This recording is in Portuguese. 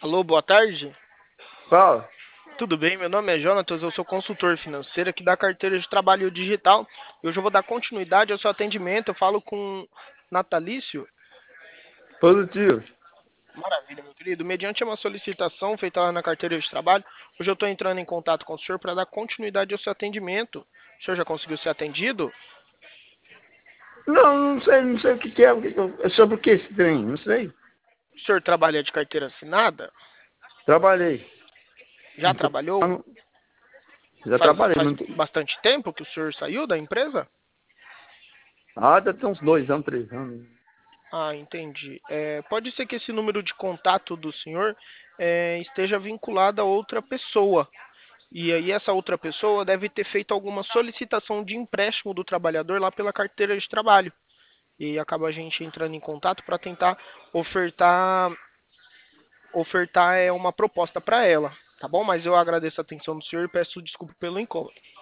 Alô, boa tarde. Fala. Tudo bem? Meu nome é Jonatas, eu sou consultor financeiro aqui da carteira de trabalho digital. E hoje eu vou dar continuidade ao seu atendimento. Eu falo com Natalício. Positivo. Maravilha, meu querido. Mediante uma solicitação feita lá na carteira de trabalho, hoje eu estou entrando em contato com o senhor para dar continuidade ao seu atendimento. O senhor já conseguiu ser atendido? Não sei o que que é. É sobre o que esse trem? Não sei. O senhor trabalha de carteira assinada? Trabalhei. Já trabalhou? Já Faz, trabalhei. faz Não... bastante tempo que o senhor saiu da empresa? Deve ter uns 2 anos, 3 anos. Ah, entendi. Pode ser que esse número de contato do senhor esteja vinculado a outra pessoa. E aí essa outra pessoa deve ter feito alguma solicitação de empréstimo do trabalhador lá pela carteira de trabalho. E acaba a gente entrando em contato para tentar ofertar ofertar uma proposta para ela, tá bom? Mas eu agradeço a atenção do senhor e peço desculpa pelo incômodo.